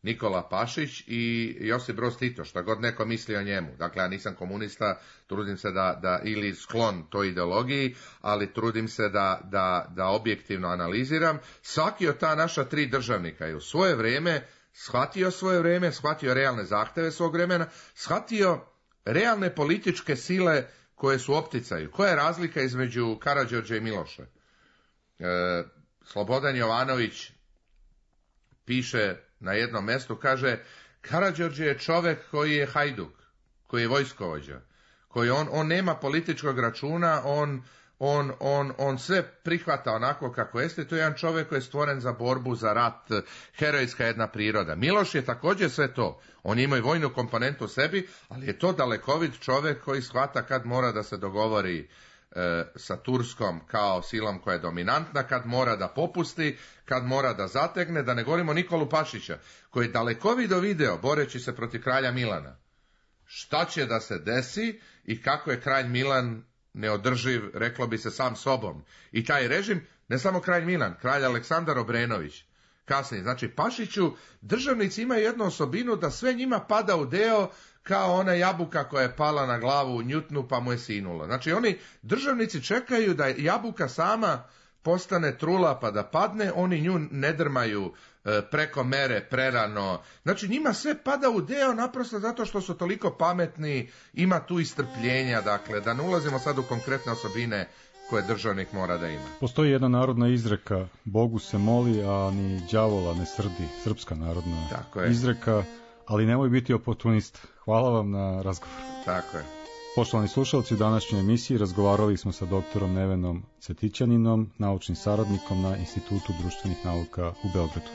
Nikola Pašić i Josip Broz Tito, šta god neko misli o njemu. Dakle, ja nisam komunista, trudim se da, da ili sklon toj ideologiji, ali trudim se da, da, da objektivno analiziram. Svaki od ta naša tri državnika je u svoje vrijeme shvatio svoje vrijeme, shvatio realne zahteve svog vremena, shvatio realne političke sile koje su u opticaju. Koja je razlika između Karađorđa i Miloša? E, Slobodan Jovanović piše na jednom mjestu, kaže, Karađorđe je čovjek koji je hajduk, koji je vojskovođa, koji on, on nema političkog računa, on, on, on, on sve prihvata onako kako jeste, to je jedan čovjek koji je stvoren za borbu, za rat, herojska jedna priroda. Miloš je također sve to, on ima i vojnu komponentu u sebi, ali je to dalekovit čovjek koji shvata kad mora da se dogovori sa Turskom kao silom koja je dominantna, kad mora da popusti, kad mora da zategne, da ne govorimo Nikolu Pašića, koji je dalekovido video, boreći se protiv kralja Milana, šta će da se desi i kako je kralj Milan neodrživ, reklo bi se, sam sobom. I taj režim, ne samo kralj Milan, kralj Aleksandar Obrenović, kasnije. Znači, Pašiću, državnici imaju jednu osobinu da sve njima pada u deo kao ona jabuka koja je pala na glavu Njutnu pa mu je sinulo. Znači, oni državnici čekaju da jabuka sama postane trula pa da padne, oni nju ne drmaju e, preko mere, prerano. Znači, njima sve pada u deo naprosto zato što su toliko pametni, ima tu istrpljenja, dakle, da ne ulazimo sad u konkretne osobine koje državnik mora da ima.
Postoji jedna narodna izreka, Bogu se moli, a ni đavola ne srdi, srpska narodna izreka, ali nemoj biti oportunista. Hvala vam na razgovoru.
Tako je.
Poštovani slušalci, u današnjoj emisiji razgovarali smo sa doktorom Nevenom Cetićaninom, naučnim saradnikom na Institutu društvenih nauka u Beogradu.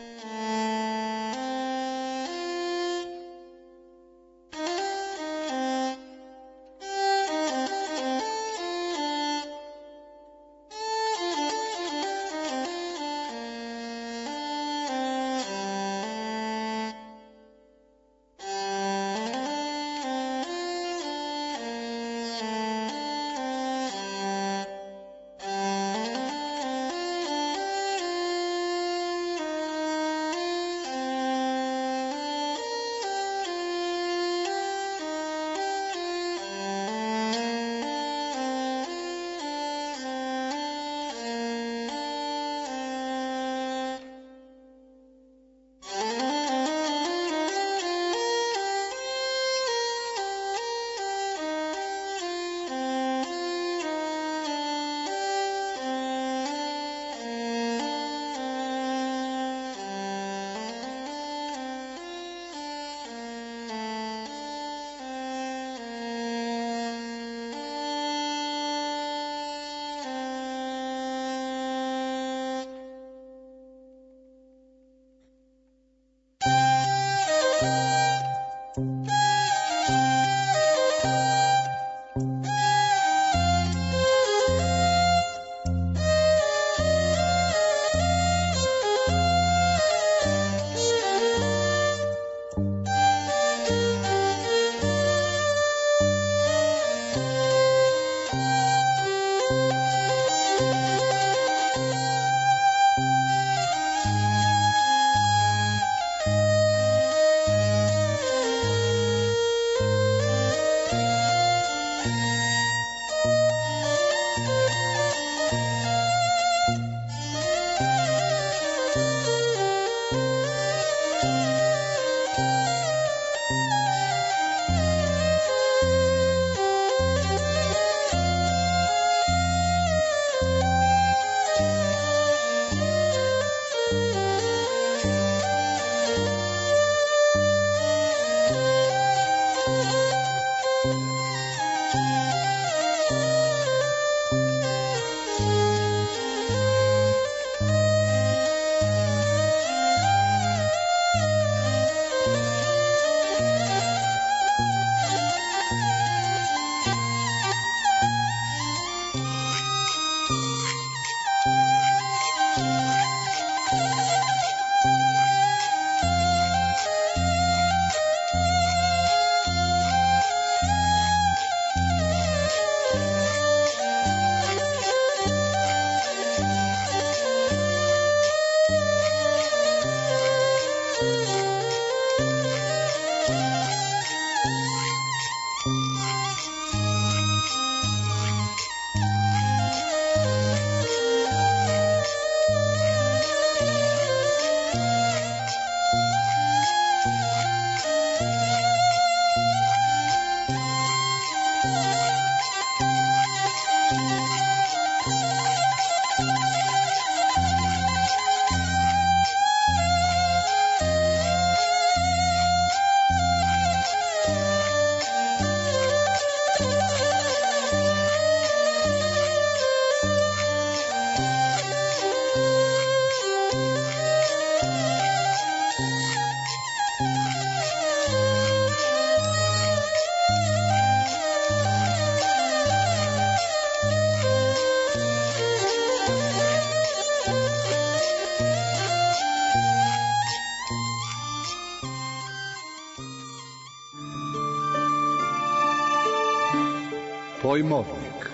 Pojmovnik.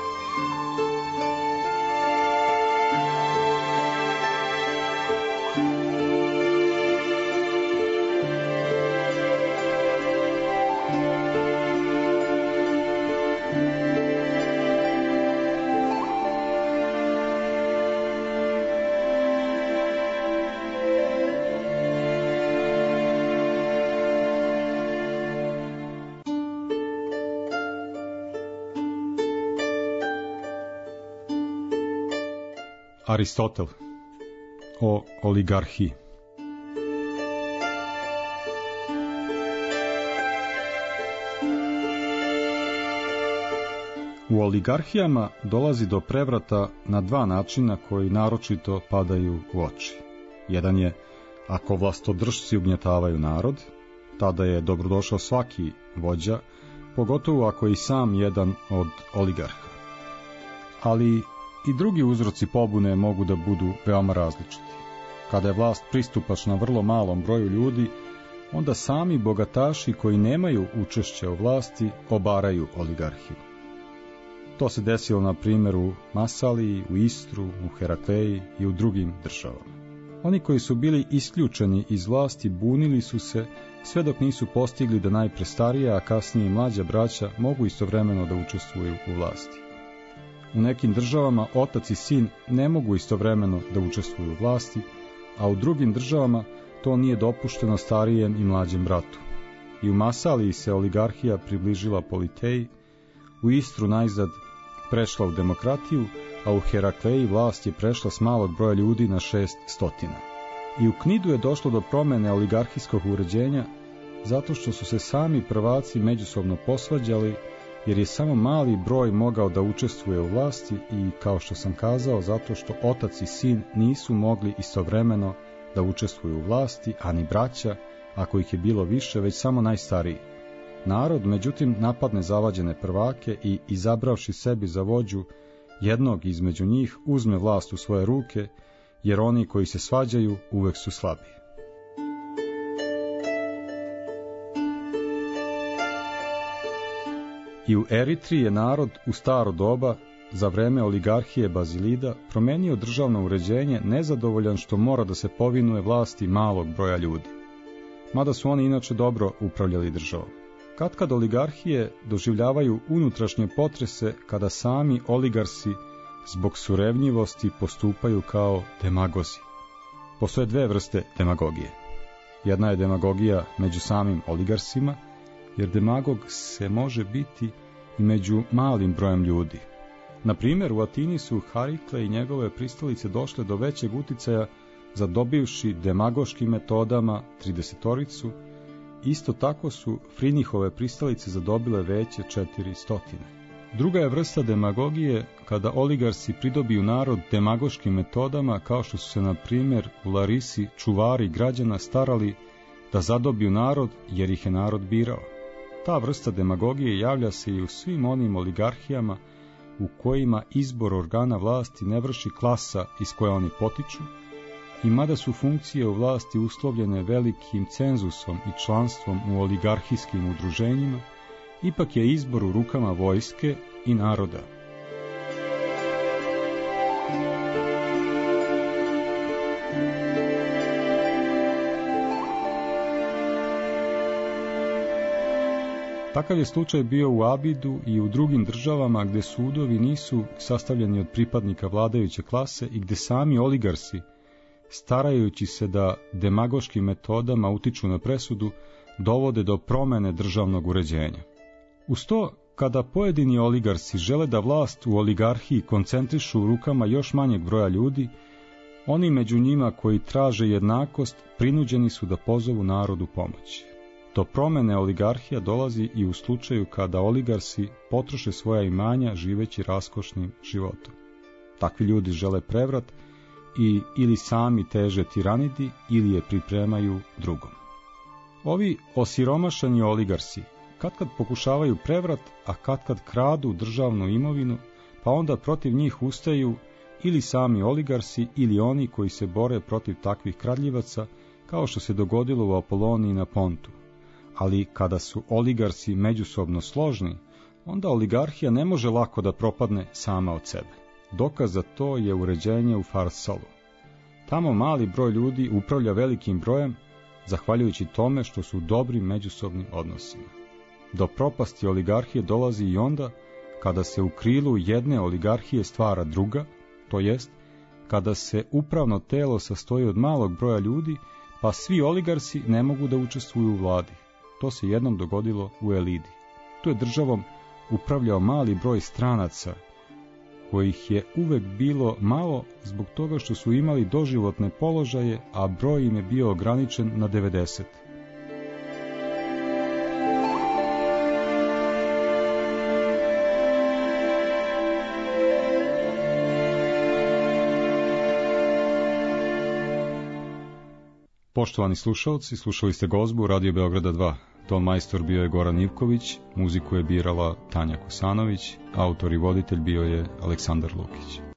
Aristotel o oligarhiji. U oligarhijama dolazi do prevrata na dva načina koji naročito padaju u oči. Jedan je ako vlastodržci ugnjetavaju narod, tada je dobrodošao svaki vođa, pogotovo ako je i sam jedan od oligarha. Ali i drugi uzroci pobune mogu da budu veoma različiti. Kada je vlast pristupačna vrlo malom broju ljudi, onda sami bogataši koji nemaju učešće u vlasti obaraju oligarhiju. To se desilo na primjer u Masaliji, u Istru, u Herakleji i u drugim državama. Oni koji su bili isključeni iz vlasti bunili su se sve dok nisu postigli da najpre starija, a kasnije i mlađa braća mogu istovremeno da učestvuju u vlasti. U nekim državama otac i sin ne mogu istovremeno da učestvuju u vlasti, a u drugim državama to nije dopušteno starijem i mlađem bratu. I u Masaliji se oligarhija približila Politeji, u Istru najzad prešla u demokratiju, a u Herakleji vlast je prešla s malog broja ljudi na šest stotina. I u Knidu je došlo do promene oligarhijskog uređenja zato što su se sami prvaci međusobno posvađali, jer je samo mali broj mogao da učestvuje u vlasti i, kao što sam kazao, zato što otac i sin nisu mogli istovremeno da učestvuju u vlasti, a ni braća, ako ih je bilo više, već samo najstariji. Narod, međutim, napadne zavađene prvake i, izabravši sebi za vođu jednog između njih, uzme vlast u svoje ruke, jer oni koji se svađaju uvek su slabiji. I u Eritriji je narod u staro doba, za vreme oligarhije Bazilida, promenio državno uređenje, nezadovoljan što mora da se povinuje vlasti malog broja ljudi. Mada su oni inače dobro upravljali državom. Katkad oligarhije doživljavaju unutrašnje potrese kada sami oligarsi zbog surevnjivosti postupaju kao demagozi. Postoje dve vrste demagogije. Jedna je demagogija među samim oligarsima, jer demagog se može biti i među malim brojem ljudi. Na primjer, u Atini su Harikle i njegove pristalice došle do većeg uticaja zadobivši demagoškim metodama tridesetoricu, isto tako su Frinihove pristalice zadobile veće četiri stotine. Druga je vrsta demagogije kada oligarsi pridobiju narod demagoškim metodama, kao što su se, na primjer, u Larisi čuvari građana starali da zadobiju narod jer ih je narod birao. Ta vrsta demagogije javlja se i u svim onim oligarhijama u kojima izbor organa vlasti ne vrši klasa iz koje oni potiču, i mada su funkcije u vlasti uslovljene velikim cenzusom i članstvom u oligarhijskim udruženjima, ipak je izbor u rukama vojske i naroda. Takav je slučaj bio u Abidu i u drugim državama gde sudovi nisu sastavljeni od pripadnika vladajuće klase i gde sami oligarsi, starajući se da demagoškim metodama utiču na presudu, dovode do promene državnog uređenja. Uz to, kada pojedini oligarsi žele da vlast u oligarhiji koncentrišu u rukama još manjeg broja ljudi, oni među njima koji traže jednakost prinuđeni su da pozovu narodu pomoć. Do promene oligarhija dolazi i u slučaju kada oligarsi potroše svoja imanja živeći raskošnim životom. Takvi ljudi žele prevrat i ili sami teže tiranidi ili je pripremaju drugom. Ovi osiromašeni oligarsi katkad pokušavaju prevrat, a katkad kradu državnu imovinu, pa onda protiv njih ustaju ili sami oligarsi ili oni koji se bore protiv takvih kradljivaca, kao što se dogodilo u Apoloniji na Pontu. Ali kada su oligarsi međusobno složni, onda oligarhija ne može lako da propadne sama od sebe. Dokaz za to je uređenje u Farsalu. Tamo mali broj ljudi upravlja velikim brojem, zahvaljujući tome što su u dobrim međusobnim odnosima. Do propasti oligarhije dolazi i onda kada se u krilu jedne oligarhije stvara druga, to jest kada se upravno telo sastoji od malog broja ljudi, pa svi oligarsi ne mogu da učestvuju u vladi. To se jednom dogodilo u Elidi. Tu je državom upravljao mali broj stranaca, kojih je uvek bilo malo zbog toga što su imali doživotne položaje, a broj im je bio ograničen na devedeset. Poštovani slušalci, slušali ste Gozbu Radio Beograda dva. Ton majstor bio je Goran Ivković, muziku je birala Tanja Kosanović, autor i voditelj bio je Aleksandar Lukić.